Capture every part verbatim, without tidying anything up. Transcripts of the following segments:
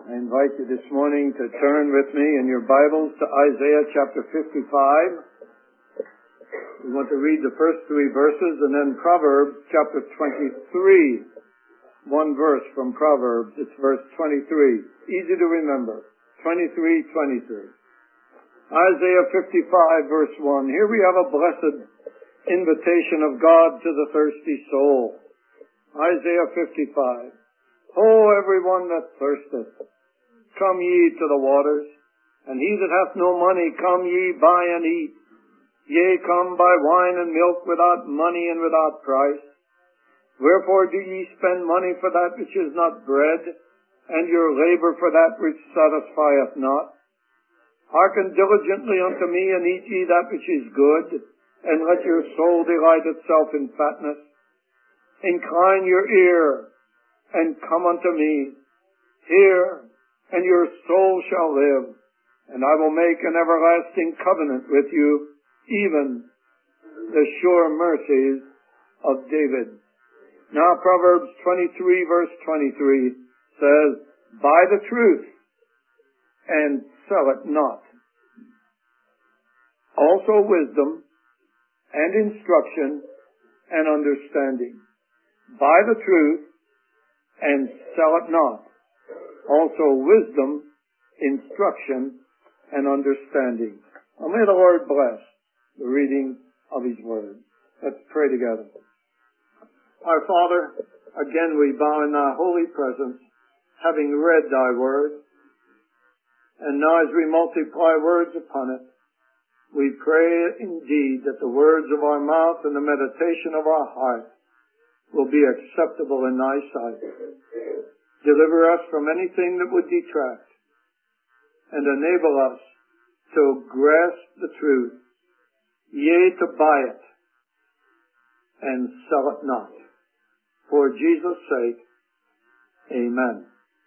I invite you this morning to turn with me in your Bibles to Isaiah chapter fifty-five. We want to read the first three verses and then Proverbs chapter twenty-three. One verse from Proverbs, it's verse twenty-three. Easy to remember. twenty-three twenty-three. Isaiah fifty-five verse one. Here we have a blessed invitation of God to the thirsty soul. Isaiah fifty-five. Ho, everyone that thirsteth, come ye to the waters, and he that hath no money, come ye buy and eat. Yea, come buy wine and milk without money and without price. Wherefore do ye spend money for that which is not bread, and your labor for that which satisfieth not? Hearken diligently unto me, and eat ye that which is good, and let your soul delight itself in fatness. Incline your ear, and come unto me. Hear, and your soul shall live, and I will make an everlasting covenant with you, even the sure mercies of David. Now Proverbs twenty-three verse twenty-three says, buy the truth and sell it not. Also wisdom and instruction and understanding. Buy the truth and sell it not. Also wisdom, instruction, and understanding. And may the Lord bless the reading of His Word. Let's pray together. Our Father, again we bow in Thy holy presence, having read Thy Word. And now as we multiply words upon it, we pray indeed that the words of our mouth and the meditation of our heart will be acceptable in Thy sight. Deliver us from anything that would detract, and enable us to grasp the truth, yea, to buy it, and sell it not. For Jesus' sake, amen.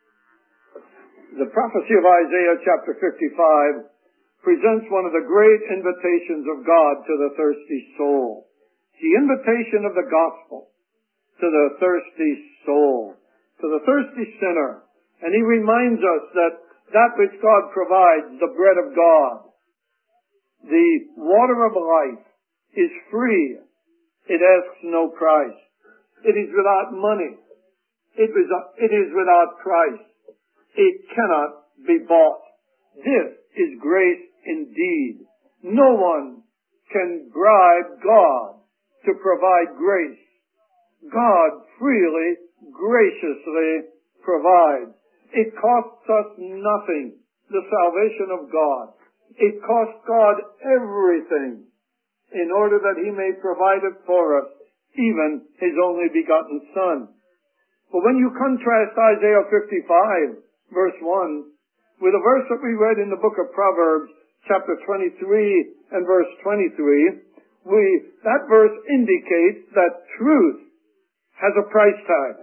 The prophecy of Isaiah chapter fifty-five presents one of the great invitations of God to the thirsty soul. The invitation of the gospel to the thirsty soul, to the thirsty sinner. And He reminds us that that which God provides, the bread of God, the water of life, is free. It asks no price. It is without money. It is, it is without price. It cannot be bought. This is grace indeed. No one can bribe God to provide grace. God freely, graciously provides. It costs us nothing, the salvation of God. It costs God everything in order that He may provide it for us, even His only begotten Son. But when you contrast Isaiah fifty-five, verse one, with a verse that we read in the book of Proverbs, chapter twenty-three and verse twenty-three, we, that verse indicates that truth has a price tag.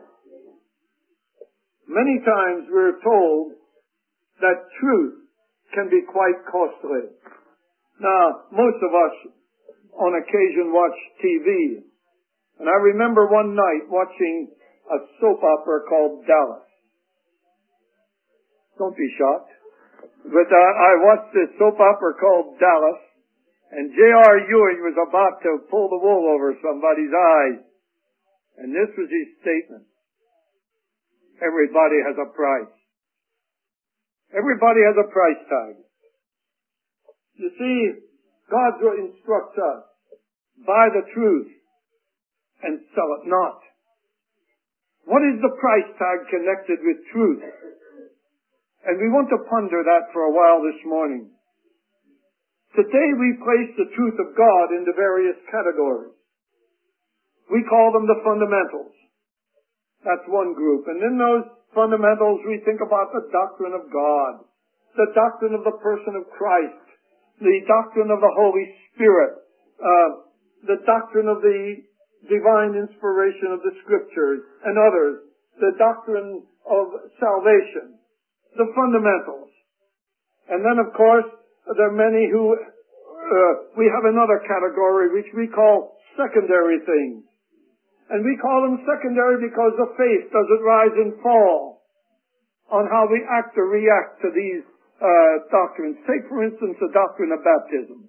Many times we're told that truth can be quite costly. Now, most of us on occasion watch T V. And I remember one night watching a soap opera called Dallas. Don't be shocked. But uh, I watched this soap opera called Dallas, and J R Ewing was about to pull the wool over somebody's eyes. And this was his statement. Everybody has a price. Everybody has a price tag. You see, God instructs us, buy the truth and sell it not. What is the price tag connected with truth? And we want to ponder that for a while this morning. Today we place the truth of God into various categories. We call them the fundamentals. That's one group. And in those fundamentals we think about the doctrine of God, the doctrine of the person of Christ, the doctrine of the Holy Spirit, uh, the doctrine of the divine inspiration of the Scriptures and others, the doctrine of salvation, the fundamentals. And then, of course, there are many who, uh, we have another category which we call secondary things. And we call them secondary because the faith doesn't rise and fall on how we act or react to these uh, doctrines. Take, for instance, the doctrine of baptism.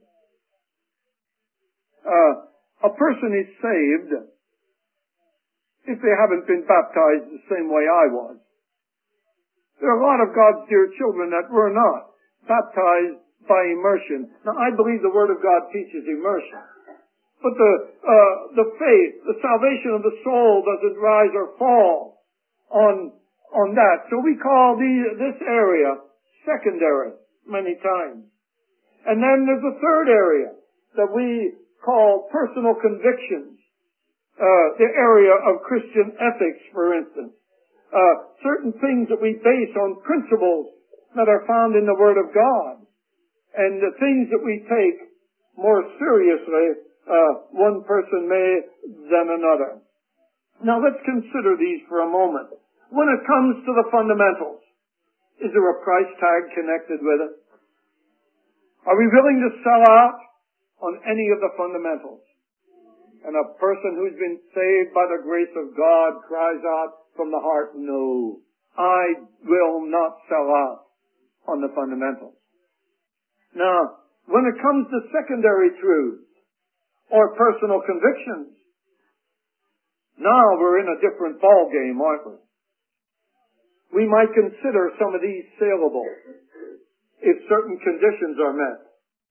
Uh, a person is saved if they haven't been baptized the same way I was. There are a lot of God's dear children that were not baptized by immersion. Now, I believe the Word of God teaches immersion. But the, uh, the faith, the salvation of the soul doesn't rise or fall on, on that. So we call the, this area secondary many times. And then there's a third area that we call personal convictions. Uh, the area of Christian ethics, for instance. Uh, certain things that we base on principles that are found in the Word of God. And the things that we take more seriously, uh, one person may than another. Now let's consider these for a moment. When it comes to the fundamentals, is there a price tag connected with it? Are we willing to sell out on any of the fundamentals? And a person who's been saved by the grace of God cries out from the heart, no, I will not sell out on the fundamentals. Now, when it comes to secondary truths or personal convictions, now we're in a different ball game, aren't we? We might consider some of these saleable if certain conditions are met.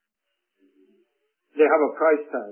They have a price tag.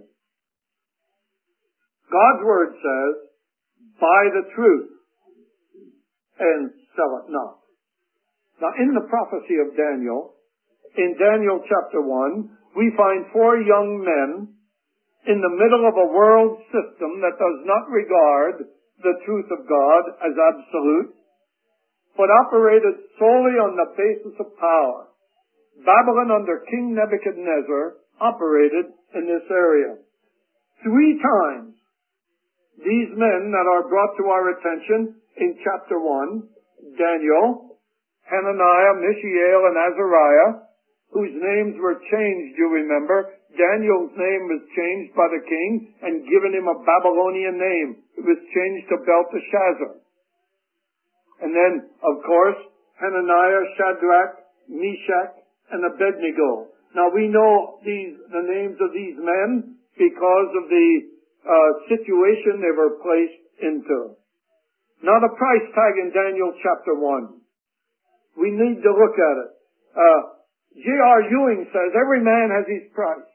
God's Word says, buy the truth and sell it not. Now, in the prophecy of Daniel, in Daniel chapter one, we find four young men in the middle of a world system that does not regard the truth of God as absolute, but operated solely on the basis of power. Babylon under King Nebuchadnezzar operated in this area. Three times, these men that are brought to our attention in chapter one, Daniel, Hananiah, Mishael, and Azariah, whose names were changed, you remember. Daniel's name was changed by the king and given him a Babylonian name. It was changed to Belteshazzar. And then, of course, Hananiah, Shadrach, Meshach, and Abednego. Now we know these, the names of these men because of the uh, situation they were placed into. Now the price tag in Daniel chapter one. We need to look at it. Uh, J R Ewing says every man has his price.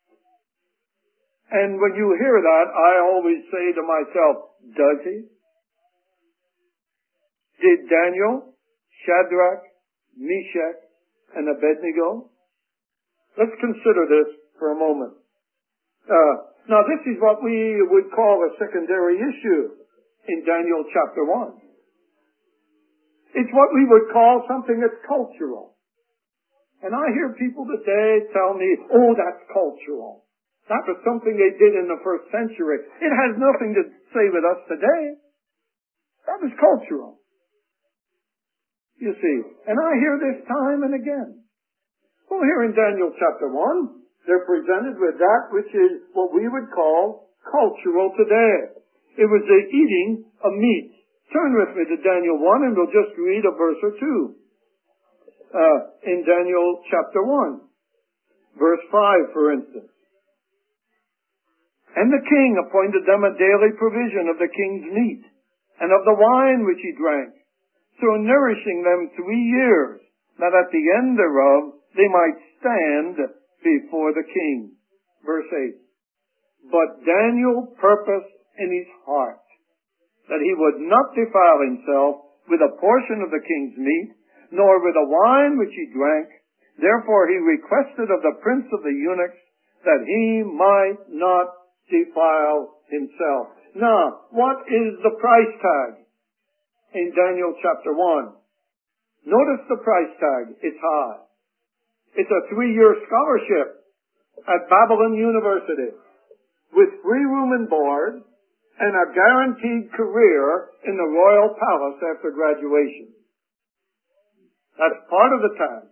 And when you hear that, I always say to myself, does he? Did Daniel, Shadrach, Meshach, and Abednego? Let's consider this for a moment. Uh, now this is what we would call a secondary issue in Daniel chapter one. It's what we would call something that's cultural. And I hear people today tell me, oh, that's cultural. That was something they did in the first century. It has nothing to say with us today. That was cultural. You see, and I hear this time and again. Well, here in Daniel chapter one, they're presented with that which is what we would call cultural today. It was the eating of meat. Turn with me to Daniel one and we'll just read a verse or two. Uh, in Daniel chapter one, verse five, for instance. And the king appointed them a daily provision of the king's meat and of the wine which he drank, so nourishing them three years, that at the end thereof they might stand before the king. Verse eight. But Daniel purposed in his heart that he would not defile himself with a portion of the king's meat, nor with the wine which he drank. Therefore he requested of the prince of the eunuchs that he might not defile himself. Now, what is the price tag in Daniel chapter one? Notice the price tag. It's high. It's a three-year scholarship at Babylon University with free room and board and a guaranteed career in the royal palace after graduation. That's part of the tag.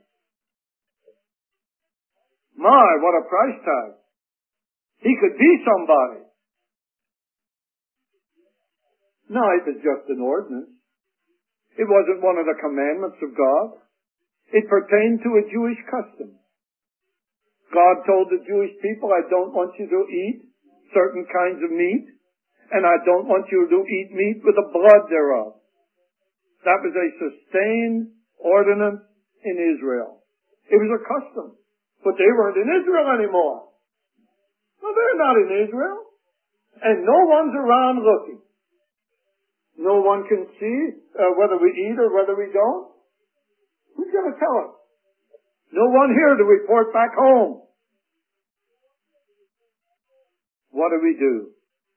My, what a price tag. He could be somebody. No, it was just an ordinance. It wasn't one of the commandments of God. It pertained to a Jewish custom. God told the Jewish people, I don't want you to eat certain kinds of meat, and I don't want you to eat meat with the blood thereof. That was a sustained ordinance in Israel. It was a custom. But they weren't in Israel anymore. No, they're not in Israel. And no one's around looking. No one can see uh, whether we eat or whether we don't. Who's going to tell us? No one here to report back home. What do we do?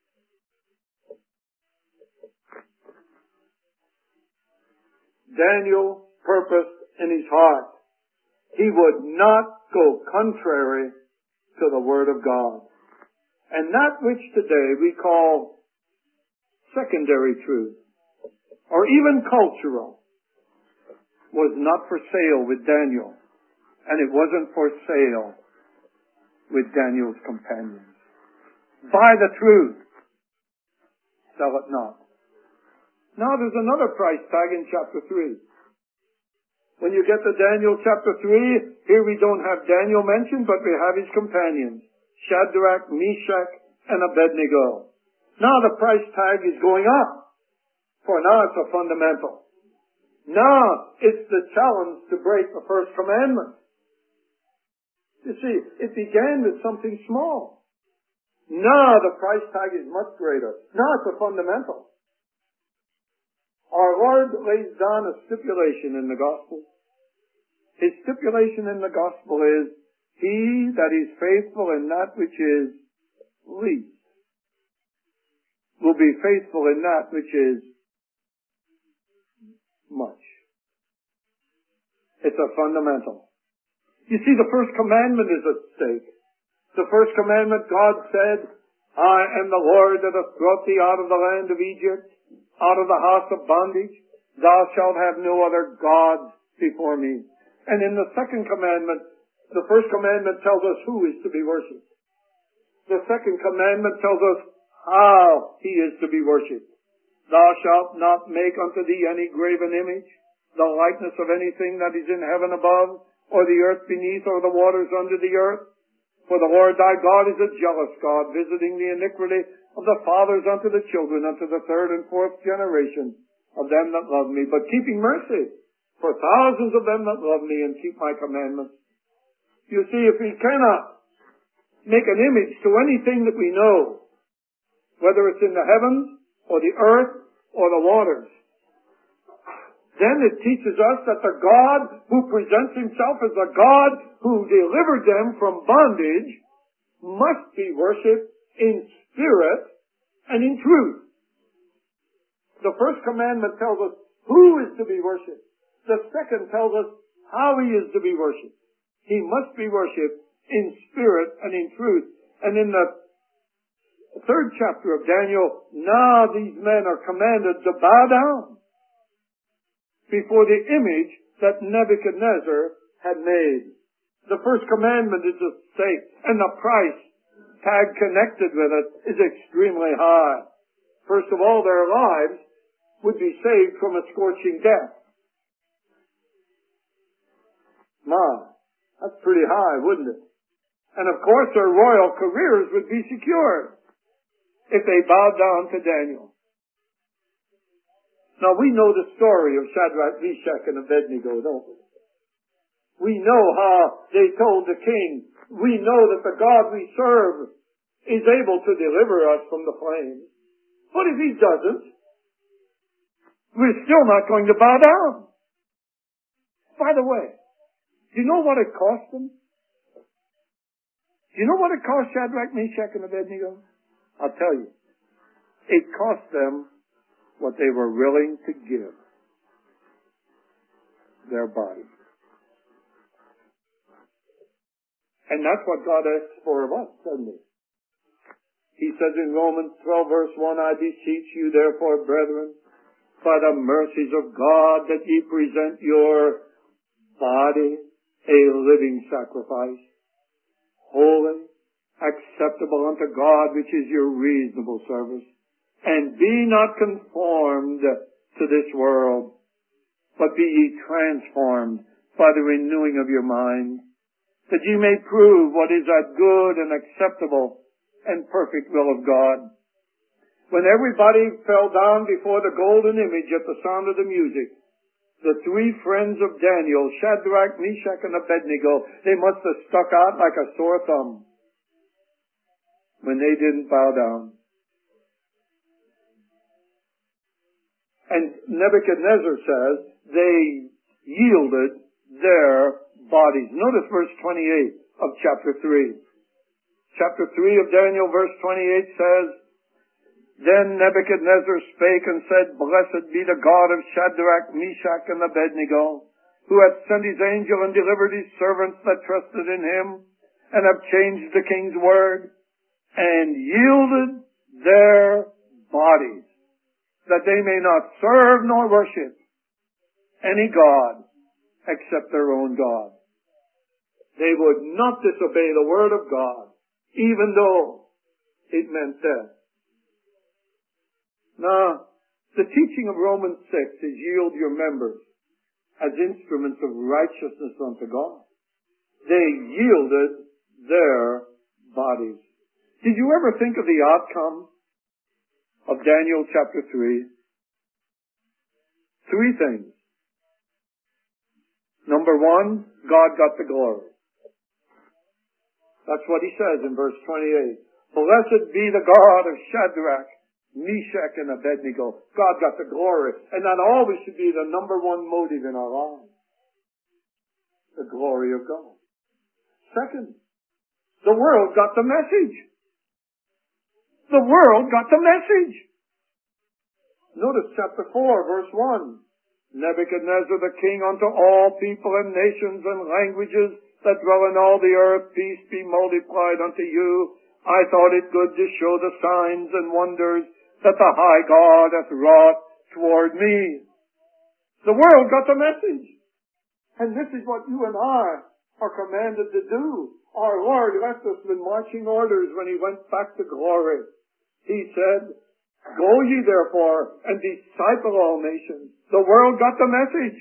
Daniel purposed in his heart he would not go contrary to the Word of God. And that which today we call secondary truth, or even cultural, was not for sale with Daniel, and it wasn't for sale with Daniel's companions. Buy the truth, sell it not. Now there's another price tag in chapter three. When you get to Daniel chapter three, here we don't have Daniel mentioned, but we have his companions, Shadrach, Meshach, and Abednego. Now the price tag is going up, for now it's a fundamental. Now it's the challenge to break the first commandment. You see, it began with something small. Now the price tag is much greater. Now it's a fundamental. Our Lord lays down a stipulation in the gospel. His stipulation in the gospel is, he that is faithful in that which is least will be faithful in that which is much. It's a fundamental. You see, the first commandment is at stake. The first commandment, God said, I am the Lord that hath brought thee out of the land of Egypt, out of the house of bondage. Thou shalt have no other gods before me. And in the second commandment, the first commandment tells us who is to be worshipped. The second commandment tells us how he is to be worshipped. Thou shalt not make unto thee any graven image, the likeness of anything that is in heaven above, or the earth beneath, or the waters under the earth. For the Lord thy God is a jealous God, visiting the iniquity of the fathers unto the children, unto the third and fourth generation of them that love me, but keeping mercy for thousands of them that love me and keep my commandments. You see, if we cannot make an image to anything that we know, whether it's in the heavens, or the earth, or the waters, then it teaches us that the God who presents himself as the God who delivered them from bondage must be worshipped in spirit and in truth. The first commandment tells us who is to be worshipped. The second tells us how he is to be worshipped. He must be worshipped in spirit and in truth. And in the third chapter of Daniel, now these men are commanded to bow down before the image that Nebuchadnezzar had made. The first commandment is at stake, and the price tag connected with it is extremely high. First of all, their lives would be saved from a scorching death. My, that's pretty high, wouldn't it? And of course their royal careers would be secured if they bowed down to Daniel. Now we know the story of Shadrach, Meshach, and Abednego, don't we? We know how they told the king, we know that the God we serve is able to deliver us from the flames. But if he doesn't, we're still not going to bow down. By the way, do you know what it cost them? Do you know what it cost Shadrach, Meshach, and Abednego? I'll tell you. It cost them what they were willing to give. Their bodies. And that's what God asks for of us, doesn't he? He says in Romans twelve verse one, I beseech you therefore, brethren, by the mercies of God, that ye present your body a living sacrifice, holy, acceptable unto God, which is your reasonable service. And be not conformed to this world, but be ye transformed by the renewing of your mind, that ye may prove what is that good and acceptable and perfect will of God. When everybody fell down before the golden image at the sound of the music, the three friends of Daniel, Shadrach, Meshach, and Abednego, they must have stuck out like a sore thumb when they didn't bow down. And Nebuchadnezzar says they yielded their bodies. Notice verse twenty-eight of chapter three. Chapter three of Daniel, verse twenty-eight says, Then Nebuchadnezzar spake and said, Blessed be the God of Shadrach, Meshach, and Abednego, who hath sent his angel and delivered his servants that trusted in him, and have changed the king's word, and yielded their bodies, that they may not serve nor worship any God except their own God. They would not disobey the word of God, even though it meant death. Now, the teaching of Romans six is yield your members as instruments of righteousness unto God. They yielded their bodies. Did you ever think of the outcome of Daniel chapter three? Three things. Number one, God got the glory. That's what he says in verse twenty-eight. Blessed be the God of Shadrach, Meshach, and Abednego. God got the glory. And that always should be the number one motive in our lives. The glory of God. Second, the world got the message. The world got the message. Notice chapter four, verse one. Nebuchadnezzar the king unto all people and nations and languages that dwell in all the earth, peace be multiplied unto you. I thought it good to show the signs and wonders that the high God hath wrought toward me. The world got the message. And this is what you and I are commanded to do. Our Lord left us with marching orders when he went back to glory. He said, Go ye therefore and disciple all nations. The world got the message.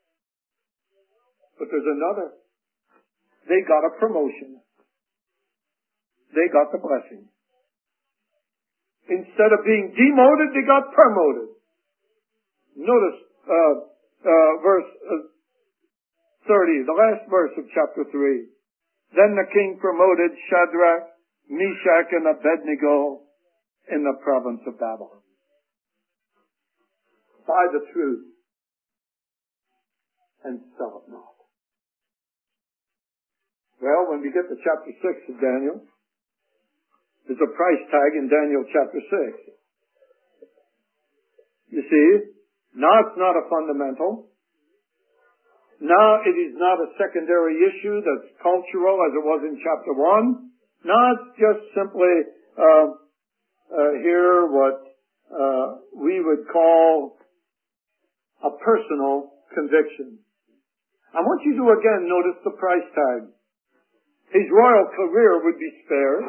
But there's another. They got a promotion. They got the blessing. Instead of being demoted, they got promoted. Notice uh, uh, verse uh, thirty, the last verse of chapter three. Then the king promoted Shadrach, Meshach, and Abednego in the province of Babylon. Buy the truth and sell it not. Well, when we get to chapter six of Daniel, there's a price tag in Daniel chapter six. You see, now it's not a fundamental. Now it is not a secondary issue that's cultural as it was in chapter one. Now it's just simply uh, uh, here what uh, we would call a personal conviction. I want you to again notice the price tag. His royal career would be spared,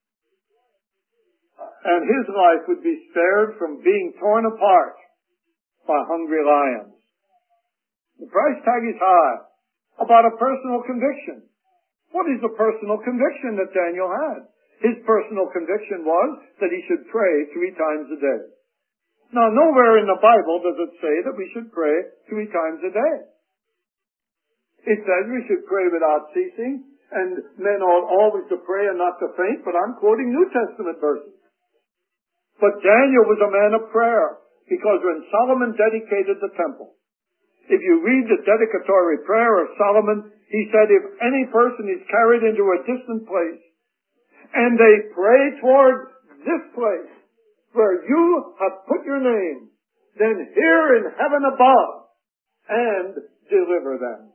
and his life would be spared from being torn apart by hungry lions. The price tag is high. About a personal conviction. What is the personal conviction that Daniel had? His personal conviction was that he should pray three times a day. Now, nowhere in the Bible does it say that we should pray three times a day. It says we should pray without ceasing, and men ought always to pray and not to faint, but I'm quoting New Testament verses. But Daniel was a man of prayer, because when Solomon dedicated the temple, if you read the dedicatory prayer of Solomon, he said, if any person is carried into a distant place, and they pray toward this place, where you have put your name, then hear in heaven above, and deliver them.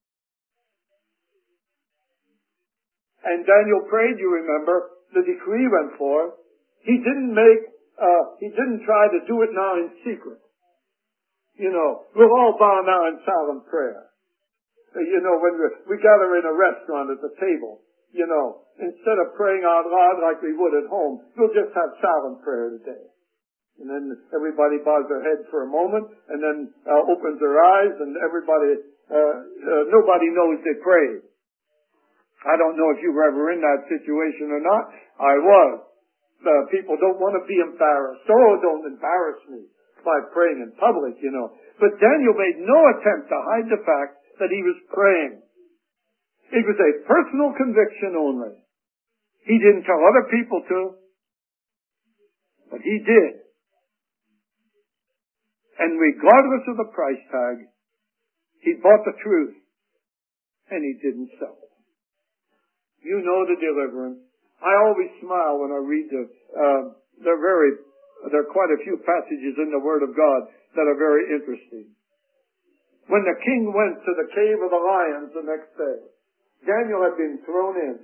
And Daniel prayed, you remember, the decree went forth. He didn't make, uh, he didn't try to do it now in secret. You know, we'll all bow now in silent prayer. You know, when we, we gather in a restaurant at the table, you know, instead of praying out loud like we would at home, we'll just have silent prayer today. And then everybody bows their head for a moment, and then uh, opens their eyes, and everybody, uh, uh, nobody knows they prayed. I don't know if you were ever in that situation or not. I was. Uh, people don't want to be embarrassed. Oh, don't embarrass me by praying in public, you know. But Daniel made no attempt to hide the fact that he was praying. It was a personal conviction only. He didn't tell other people to, but he did. And regardless of the price tag, he bought the truth, and he didn't sell it. You know the deliverance. I always smile when I read the, uh, they're very, there are quite a few passages in the Word of God that are very interesting. When the king went to the cave of the lions the next day, Daniel had been thrown in.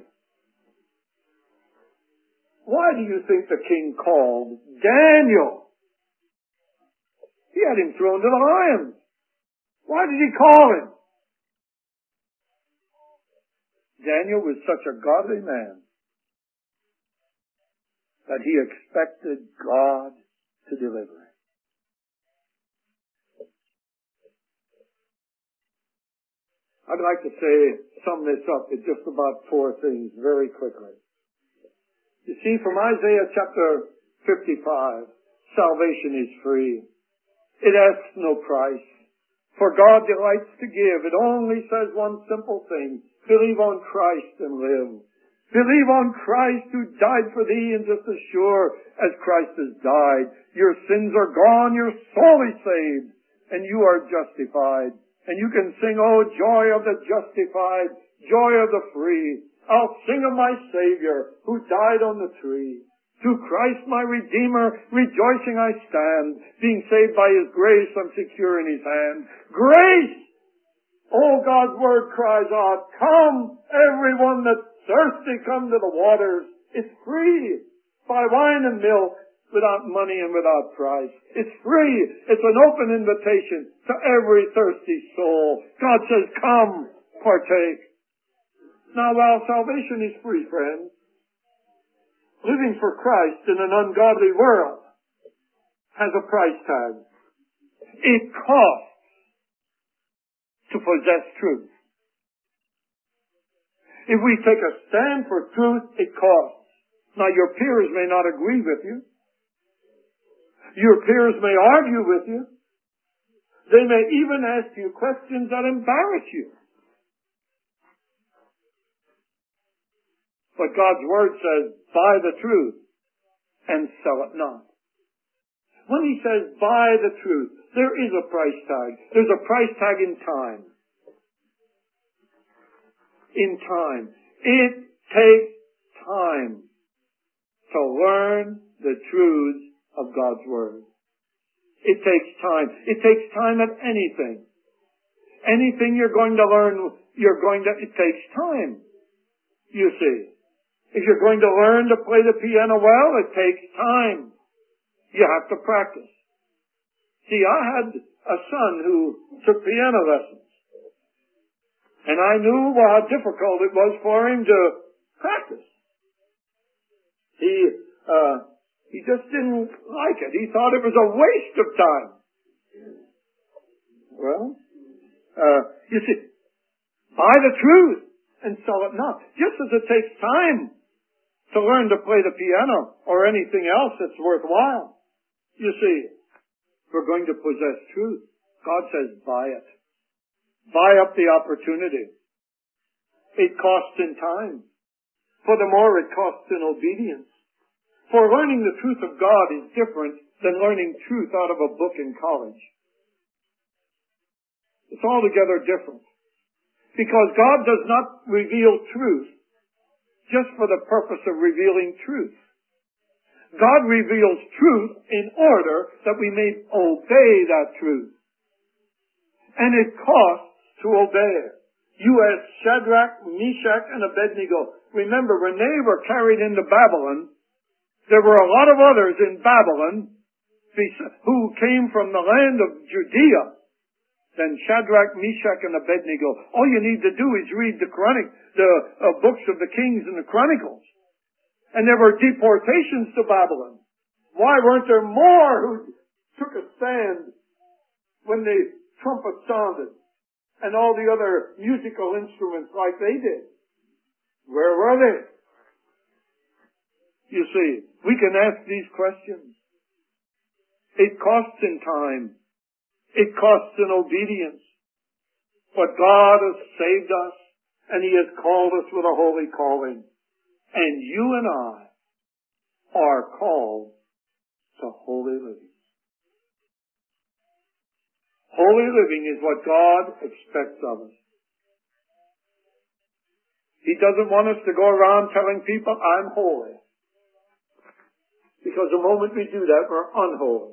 Why do you think the king called Daniel? He had him thrown to the lions. Why did he call him? Daniel was such a godly man that he expected God to deliver him. I'd like to say, sum this up in just about four things very quickly. You see, from Isaiah chapter fifty-five, salvation is free. It asks no price. For God delights to give. It only says one simple thing. Believe on Christ and live. Believe on Christ who died for thee, and just as sure as Christ has died, your sins are gone, your soul is saved, and you are justified. And you can sing, oh, joy of the justified, joy of the free. I'll sing of my Savior who died on the tree. To Christ my Redeemer, rejoicing I stand. Being saved by His grace, I'm secure in His hand. Grace! Oh, God's Word cries out, come, everyone that's thirsty, come to the waters. It's free. Buy wine and milk without money and without price. It's free. It's an open invitation to every thirsty soul. God says, come, partake. Now, while salvation is free, friends, living for Christ in an ungodly world has a price tag. It costs to possess truth. If we take a stand for truth, it costs. Now, your peers may not agree with you. Your peers may argue with you. They may even ask you questions that embarrass you. But God's Word says, buy the truth and sell it not. When He says, buy the truth, there is a price tag. There's a price tag in time. In time. It takes time to learn the truths of God's Word. It takes time. It takes time at anything. Anything you're going to learn, you're going to, it takes time. You see. If you're going to learn to play the piano well, it takes time. You have to practice. See, I had a son who took piano lessons. And I knew how difficult it was for him to practice. He, uh, he just didn't like it. He thought it was a waste of time. Well, uh, you see, buy the truth and sell it not. Just as it takes time to learn to play the piano or anything else that's worthwhile. You see, we're going to possess truth. God says, buy it. Buy up the opportunity. It costs in time. Furthermore, it costs in obedience. For learning the truth of God is different than learning truth out of a book in college. It's altogether different. Because God does not reveal truth just for the purpose of revealing truth. God reveals truth in order that we may obey that truth. And it costs to obey it. You as Shadrach, Meshach, and Abednego. Remember, when they were carried into Babylon, there were a lot of others in Babylon who came from the land of Judea than Shadrach, Meshach, and Abednego. All you need to do is read the chronic, the uh, books of the Kings and the Chronicles. And there were deportations to Babylon. Why weren't there more who took a stand when the trumpet sounded and all the other musical instruments like they did? Where were they? You see, we can ask these questions. It costs in time. It costs in obedience. But God has saved us, and He has called us with a holy calling. And you and I are called to holy living. Holy living is what God expects of us. He doesn't want us to go around telling people, I'm holy. Because the moment we do that, we're unholy.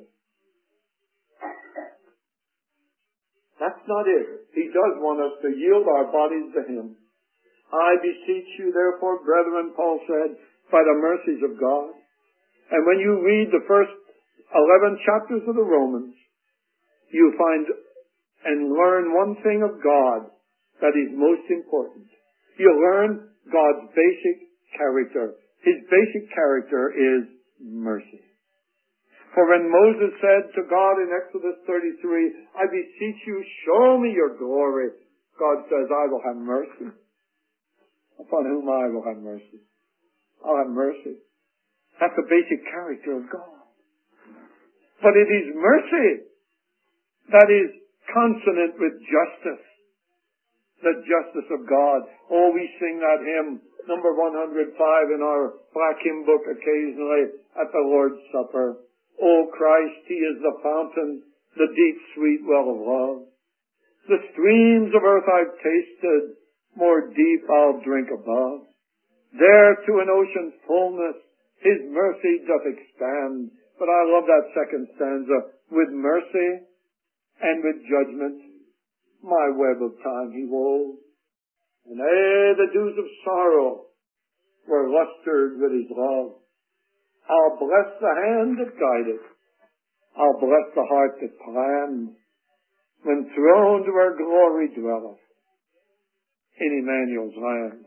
That's not it. He does want us to yield our bodies to Him. I beseech you, therefore, brethren, Paul said, by the mercies of God. And when you read the first eleven chapters of the Romans, you find and learn one thing of God that is most important. You learn God's basic character. His basic character is mercy. For when Moses said to God in Exodus thirty-three, I beseech you, show me your glory, God says, I will have mercy. Upon whom I will have mercy. I'll have mercy. That's the basic character of God. But it is mercy that is consonant with justice. The justice of God. Oh, we sing that hymn, number one hundred five in our black hymn book occasionally at the Lord's Supper. O Christ, He is the fountain, the deep sweet well of love. The streams of earth I've tasted, more deep I'll drink above. There to an ocean's fullness His mercy doth expand. But I love that second stanza. With mercy and with judgment my web of time He wove. And ere the dews of sorrow were lustered with His love, I'll bless the hand that guided. I'll bless the heart that planned. When throned where glory dwelleth in Emmanuel's land.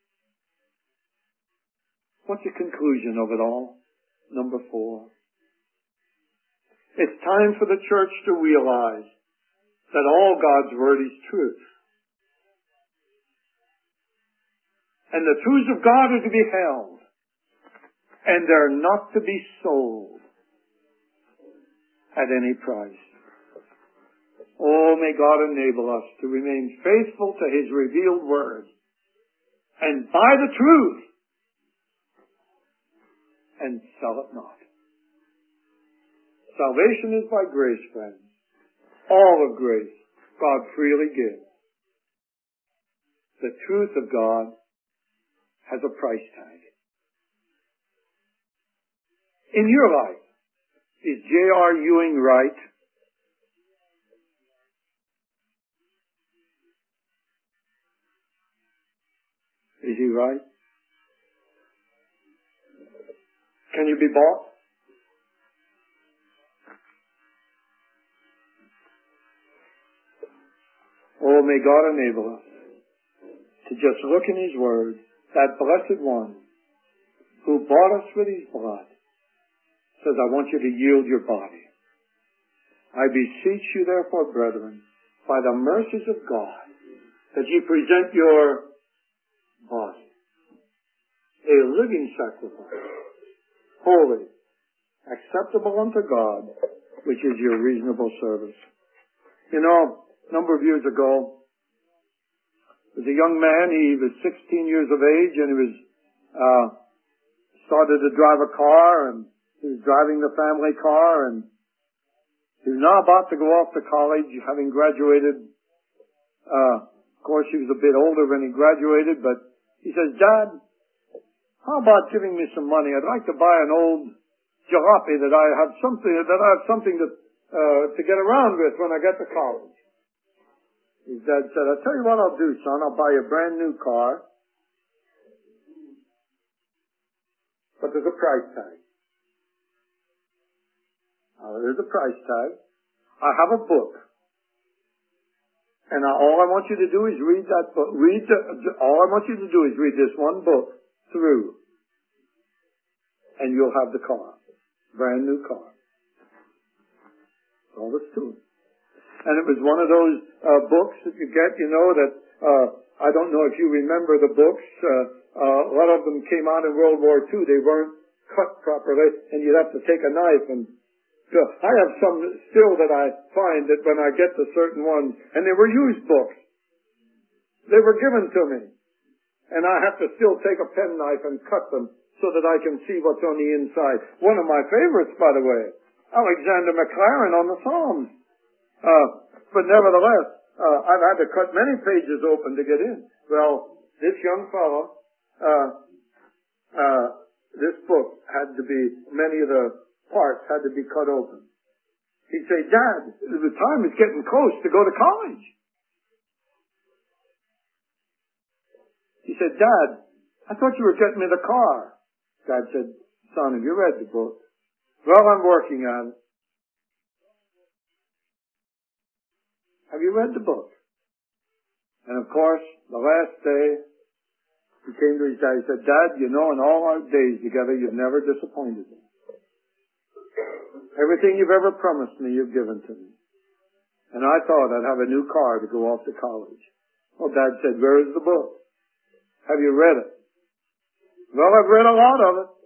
What's the conclusion of it all? Number four. It's time for the church to realize that all God's Word is truth. And the truths of God are to be held. And they're not to be sold at any price. Oh, may God enable us to remain faithful to His revealed Word. And buy the truth. And sell it not. Salvation is by grace, friends. All of grace God freely gives. The truth of God has a price tag. In your life, is J R Ewing right? Is he right? Can you be bought? Oh, may God enable us to just look in His Word, that blessed one who bought us with His blood, says, I want you to yield your body. I beseech you, therefore, brethren, by the mercies of God, that ye present your body a living sacrifice, holy, acceptable unto God, which is your reasonable service. You know, a number of years ago, there was a young man, he was sixteen years of age, and he was, uh, started to drive a car, and he was driving the family car, and he was now about to go off to college, having graduated. Uh, of course, he was a bit older when he graduated, but he says, Dad, how about giving me some money? I'd like to buy an old jalopy that I have something, that I have something to, uh, to get around with when I get to college. His dad said, I'll tell you what I'll do, son. I'll buy you a brand new car, but there's a price tag. Now, there's a price tag. I have a book. And now all I want you to do is read that book. Read the, all I want you to do is read this one book through. And you'll have the car. Brand new car. All this to it. And it was one of those uh, books that you get, you know, that, uh, I don't know if you remember the books. Uh, uh, a lot of them came out in World War Two. They weren't cut properly, and you'd have to take a knife and so I have some still that I find that when I get to certain ones, and they were used books. They were given to me. And I have to still take a penknife and cut them so that I can see what's on the inside. One of my favorites, by the way, Alexander Maclaren on the Psalms. Uh, but nevertheless, uh, I've had to cut many pages open to get in. Well, this young fellow, uh, uh, this book had to be, many of the parts had to be cut open. He'd say, Dad, the time is getting close to go to college. He said, Dad, I thought you were getting me the car. Dad said, son, have you read the book? Well, I'm working on it. Have you read the book? And of course, the last day, he came to his dad. He said, Dad, you know, in all our days together, you've never disappointed me. Everything you've ever promised me, you've given to me. And I thought I'd have a new car to go off to college. Well, Dad said, where is the book? Have you read it? Well, I've read a lot of it.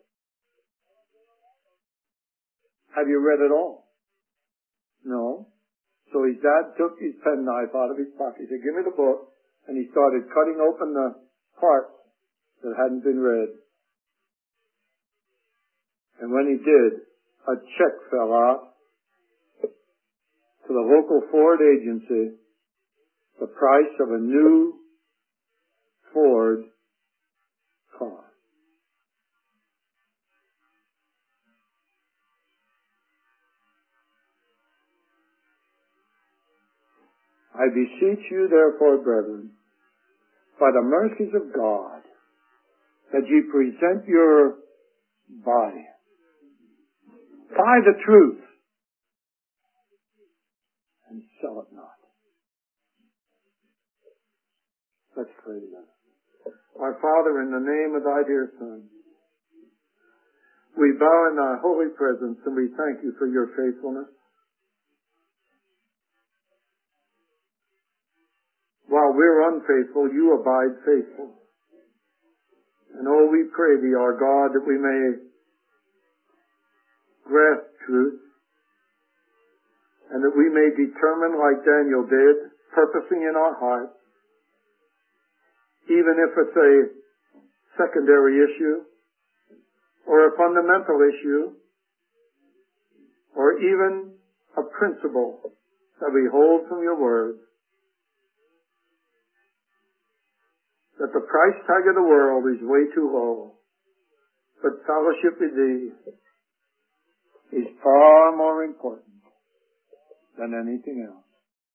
Have you read it all? No. So his dad took his penknife out of his pocket. He said, give me the book. And he started cutting open the parts that hadn't been read. And when he did, a check fell out to the local Ford agency, the price of a new Ford car. I beseech you, therefore, brethren, by the mercies of God, that ye present your body by the truth and sell it not. Let's pray together. Our Father, in the name of thy dear Son, we bow in thy holy presence and we thank you for your faithfulness. While we're unfaithful, you abide faithful. And oh, we pray thee, our God, that we may grasp truth and that we may determine, like Daniel did, purposing in our hearts, even if it's a secondary issue or a fundamental issue or even a principle that we hold from your word, that the price tag of the world is way too low, but fellowship with thee is far more important than anything else.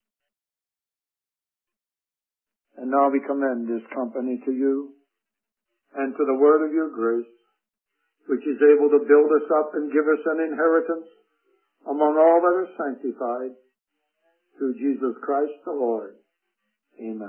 And now we commend this company to you and to the word of your grace, which is able to build us up and give us an inheritance among all that are sanctified through Jesus Christ the Lord. Amen.